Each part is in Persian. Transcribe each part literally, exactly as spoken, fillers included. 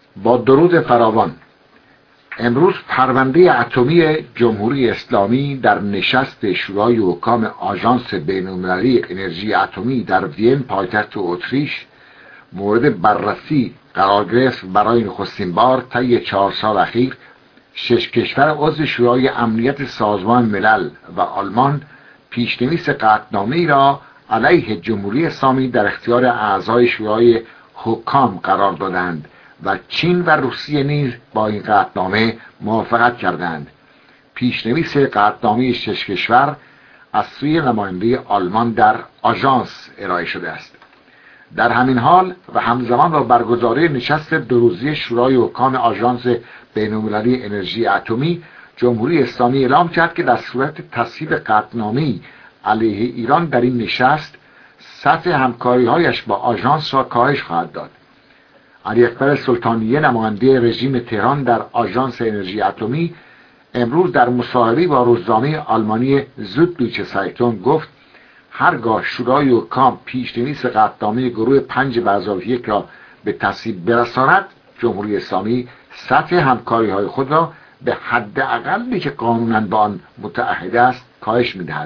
با درود فراوان. امروز پرونده اتمی جمهوری اسلامی در نشست شورای حکام آژانس بین‌المللی انرژی اتمی در وین پایتخت اتریش مورد بررسی قرار گرفت. برای نخستین بار طی چهار سال اخیر شش کشور عضو شورای امنیت سازمان ملل و آلمان پیشنویس قطعنامه‌ای را علیه جمهوری اسلامی در اختیار اعضای شورای حکام قرار دادند و چین و روسیه نیز با این قطعنامه موافقت کردند. پیشنویس قطعنامه شش کشور از سوی نماینده آلمان در آژانس ارائه شده است. در همین حال و همزمان با برگزاری نشست دو روزه شورای حکام آژانس بین‌المللی انرژی اتمی، جمهوری اسلامی اعلام کرد که در صورت تصویب قطعنامه‌ای علیه ایران در این نشست سطح همکاری‌هایش با آژانس را کاهش خواهد داد. علی اکبر سلطانیه، نماینده رژیم تهران در آژانس انرژی اتمی، امروز در مصاحبه‌ای با روزنامه آلمانی زوددویچه سایتون گفت هرگاه شورای حکام پیشنویس قطعنامه گروه پنج برزاوی یک را به تصویب برساند، جمهوری اسلامی سطح همکاری‌های خود را به حد اقلی که قانوناً با آن متعهد است کاهش می‌دهد.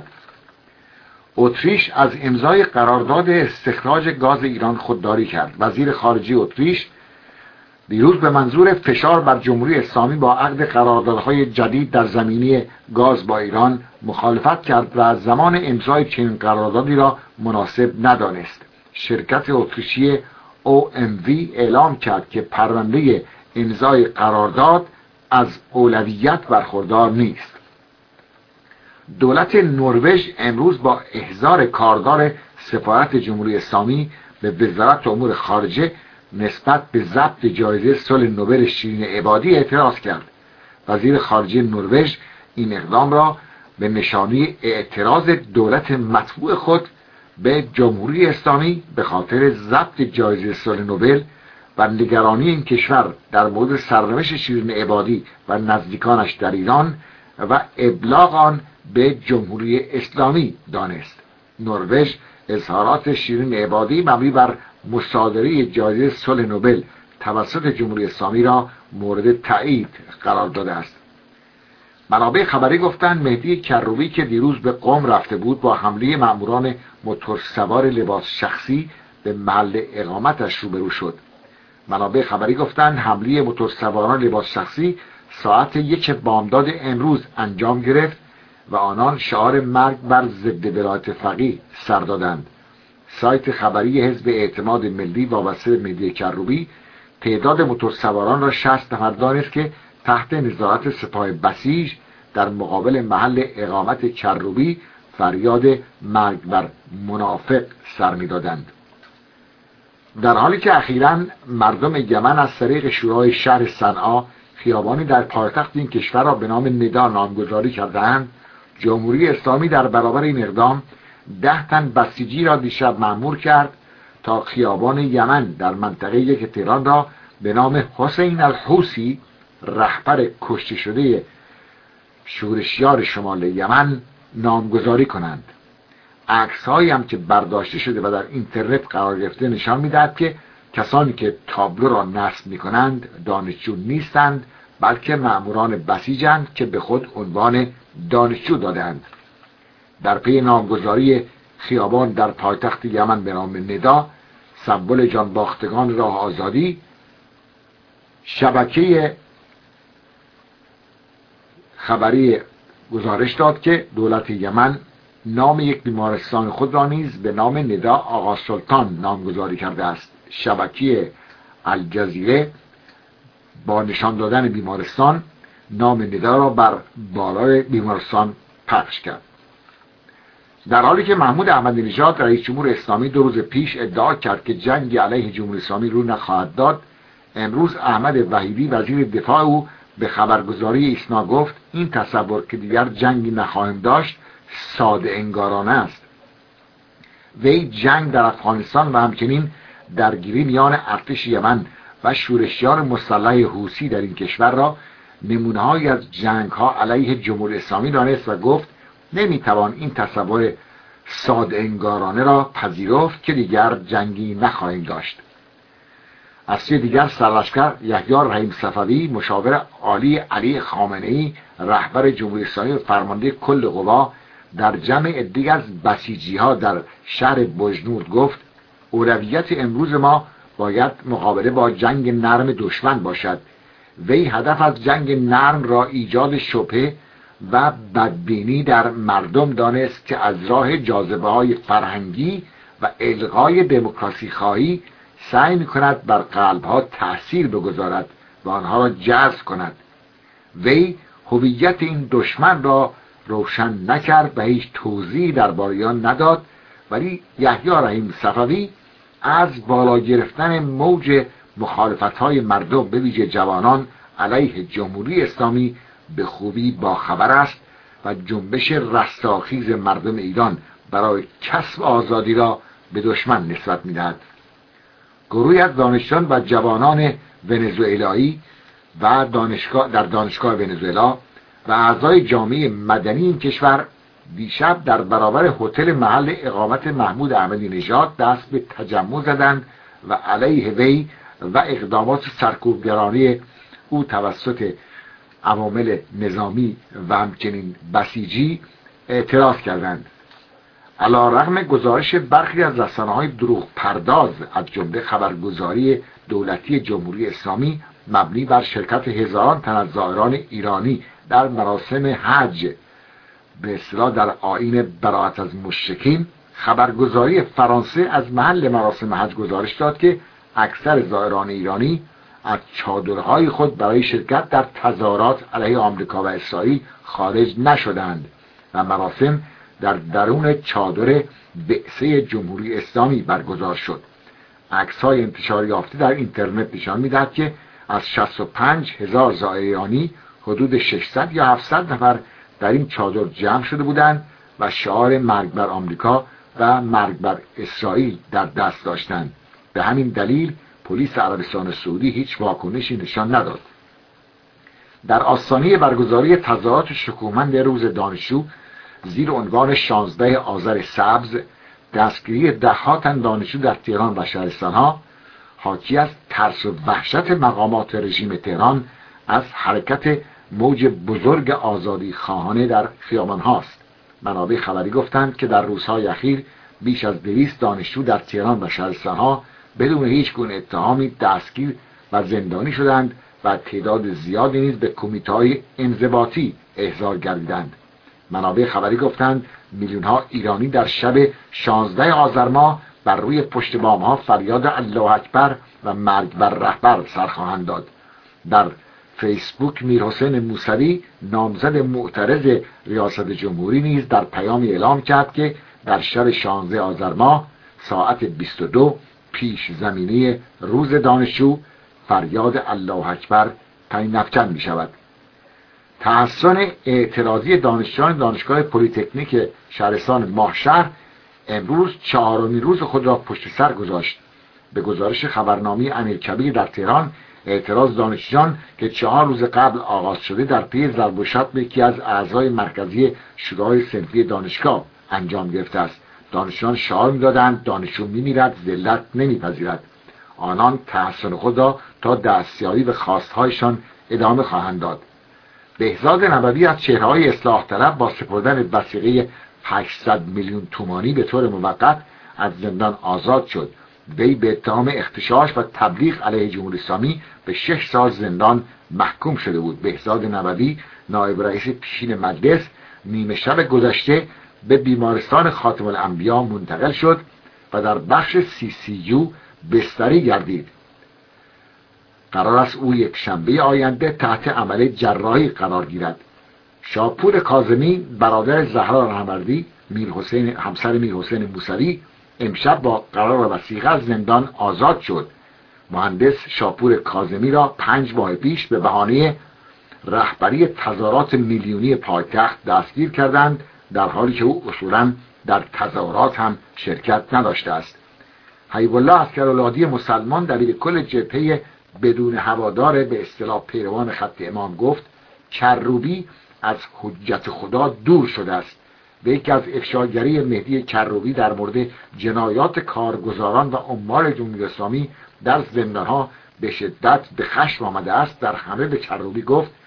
اتریش از امضای قرارداد استخراج گاز ایران خودداری کرد. وزیر خارجه اتریش دیروز به منظور فشار بر جمهوری اسلامی با عقد قراردادهای جدید در زمینه گاز با ایران مخالفت کرد و از زمان امضای چنین قراردادی را مناسب ندانست. شرکت اتریشی او ام وی اعلام کرد که پرونده امضای قرارداد از اولویت برخوردار نیست. دولت نروژ امروز با احضار کاردار سفارت جمهوری اسلامی به وزارت امور خارجه نسبت به ضبط جایزه صلح نوبل شیرین عبادی اعتراض کرد. وزیر خارجه نروژ این اقدام را به نشانه اعتراض دولت متبوع خود به جمهوری اسلامی به خاطر ضبط جایزه صلح نوبل و نگرانی این کشور در مورد سرنوشت شیرین عبادی و نزدیکانش در ایران و ابلاغ آن به جمهوری اسلامی دانست. نروژ اظهارات شیرین عبادی مبنی بر مصادره جایزه صلح نوبل توسط جمهوری اسلامی را مورد تایید قرار داده است. منابع خبری گفتند مهدی کروبی که دیروز به قم رفته بود با حمله ماموران موتورسوار لباس شخصی به محل اقامتش روبرو شد. منابع خبری گفتند حمله موتورسواران لباس شخصی ساعت یک بامداد امروز انجام گرفت و آنان شعار مرگ بر ضد ولایت فقیه سر دادند. سایت خبری حزب اعتماد ملی وابسته به مهدی کروبی تعداد موتورسواران را شصت نفر دانست که تحت نظارت سپاه بسیج در مقابل محل اقامت کروبی فریاد مرگ بر منافق سر می‌دادند. در حالی که اخیراً مردم یمن از طریق شورای شهر صنعا خیابانی در پایتخت این کشور را به نام ندا نامگذاری کردند، جمهوری اسلامی در برابر این اقدام ده تن بسیجی را دیشب مأمور کرد تا خیابان یمن در منطقه یک تهران را به نام حسین الحوثی، رهبر کشته شده شورشیار شمال یمن، نامگذاری کنند. عکس‌هایی هم که برداشته شده و در اینترنت قرار گرفته نشان می‌دهد که کسانی که تابلو را نصب می‌کنند دانشجو نیستند، بلکه مأموران بسیجند که به خود عنوان دانشجو دادند. در پی نامگذاری خیابان در پایتخت یمن به نام ندا، سمبل جانباختگان راه آزادی، شبکه خبری گزارش داد که دولت یمن نام یک بیمارستان خود را نیز به نام ندا آقا سلطان نامگذاری کرده است. شبکه الجزیره با نشان دادن بیمارستان نام ندا را بر بالای بیمارستان پخش کرد. در حالی که محمود احمدی نژاد رئیس جمهور اسلامی دو روز پیش ادعا کرد که جنگی علیه جمهوری اسلامی رو نخواهد داد، امروز احمد وحیدی وزیر دفاع او به خبرگزاری ایسنا گفت این تصور که دیگر جنگی نخواهیم داشت ساده انگارانه است. وی جنگ در افغانستان و همچنین درگیری میان ارتش یمن و شورشیار مسلح حوثی در این کشور را نمونه‌هایی از جنگ‌ها علیه جمهوری اسلامی دانست و گفت نمیتوان این تصور ساده انگارانه را پذیرفت که دیگر جنگی نخواهیم داشت. از سوی دیگر سرلشکر یحیی رحیم صفوی مشاور عالی علی خامنه‌ای رهبر جمهوری اسلامی و فرمانده کل قوا در جمع عده‌ای از بسیجی‌ها در شهر بجنورد گفت اولویت امروز ما باید مقابله با جنگ نرم دشمن باشد. وی هدف از جنگ نرم را ایجاد شبهه و بدبینی در مردم دانست که از راه جاذبه‌های فرهنگی و الغای دموکراسی خواهی سعی می‌کند بر قلب‌ها تأثیر بگذارد و آنها را جذب کند. وی هویت این دشمن را روشن نکرد و هیچ توضیحی درباره آن نداد، ولی یحیی رحیم صفوی از بالا گرفتن موج مخالفت‌های مردم به ویژه جوانان علیه جمهوری اسلامی به خوبی باخبر است و جنبش رستاخیز مردم ایران برای کسب آزادی را به دشمن نسبت می‌دهد. گروهی از دانشجویان و جوانان ونزوئلایی و دانشگاه در دانشگاه ونزوئلا و اعضای جامعه مدنی این کشور دیشب در برابر هتل محل اقامت محمود احمدی نژاد دست به تجمع زدند و علیه وی و اقدامات سرکوبگرانه او توسط عوامل نظامی و همچنین بسیجی اعتراض کردند. علیرغم گزارش برخی از رسانه‌های دروغ پرداز از جمله خبرگزاری دولتی جمهوری اسلامی مبنی بر شرکت هزاران تن از زائران ایرانی در مراسم حج به اصطلاح در آیین براءت از مشرکین، خبرگزاری فرانسه از محل مراسم حج گزارش داد که اکثر زائران ایرانی از چادرهای خود برای شرکت در تظاهرات علیه آمریکا و اسرائیل خارج نشدند و مراسم در درون چادر بعثه جمهوری اسلامی برگزار شد. عکس‌های انتشار یافته در اینترنت نشان می‌دهد که از شصت و پنج هزار زائر ایرانی حدود ششصد یا هفتصد نفر در این چادر جمع شده بودند و شعار مرگ بر آمریکا و مرگ بر اسرائیل در دست داشتند. به همین دلیل پلیس عربستان سعودی هیچ واکنشی نشان نداد. در آستانه برگزاری تظاهرات شکوهمند روز دانشجو زیر عنوان شانزده آذر سبز دستگیری ده‌ها تن دانشجو در تهران و شهرستانها حاکی از ترس و وحشت مقامات رژیم تهران از حرکت موج بزرگ آزادی خواهانه در خیابان هاست. منابع خبری گفتند که در روزهای اخیر بیش از دویست دانشجو در تهران و شهرستانها بدون هیچ گونه اتهامی دستگیر و زندانی شدند و تعداد زیادی نیز به کمیته‌های انضباطی احضار گردیدند. منابع خبری گفتند میلیون‌ها ایرانی در شب شانزده آذر ماه بر روی پشت بام‌ها فریاد الله اکبر و مرگ بر رهبر سر خواهند داد. در فیسبوک میرحسین موسوی نامزد معترض ریاست جمهوری نیز در پیامی اعلام کرد که در شب شانزده آذر ماه ساعت بیست و دو پیش زمینه روز دانشجو فریاد الله اکبر تعیین افکن می شود. تحسن اعتراضی دانشجویان دانشگاه پلی‌تکنیک شهرستان ماهشهر امروز چهارمین روز خود را پشت سر گذاشت. به گزارش خبرنامه امیرکبیر در تهران، اعتراض دانشجویان که چهار روز قبل آغاز شده در پی ضرب و شتم یکی از اعضای مرکزی شورای صنفی دانشگاه انجام گرفته است. دانشجویان شعار می‌دادند دانشجو می‌میرد، ذلت نمی‌پذیرد. آنان تحسن خود را تا دستیابی به خواستهایشان ادامه خواهند داد. بهزاد نبوی از چهره‌های اصلاح طلب با سپردن وثیقه هشتصد میلیون تومانی به طور موقت از زندان آزاد شد. وی به اتهام اغتشاش و تبلیغ علیه جمهوری اسلامی به شش سال زندان محکوم شده بود. بهزاد نبوی نایب رئیس پیشین مجلس نیمه شب گذشته به بیمارستان خاتم الانبیا منتقل شد و در بخش سی سی یو بستری گردید. قرار است او یک شنبه آینده تحت عمل جراحی قرار گیرد. شاپور کاظمی برادر زهرا رهنوردی میرحسین همسر میرحسین موسوی امشب با قرار وثیقه از زندان آزاد شد. مهندس شاپور کاظمی را پنج ماه پیش به بهانه رهبری تظاهرات میلیونی پایتخت دستگیر کردند، در حالی که او اصولاً در تظاهرات هم شرکت نداشته است. حبیب الله عسکرالعادی مسلمان دبیر کل جبهه بدون هوادار به اصطلاح پیروان خط امام گفت کروبی از حجت خدا دور شده است. به یکی از افشاگری مهدی کروبی در مورد جنایات کارگزاران و عمال جمهوری اسلامی در زندانها به شدت به خشم آمده است در همه به کروبی گفت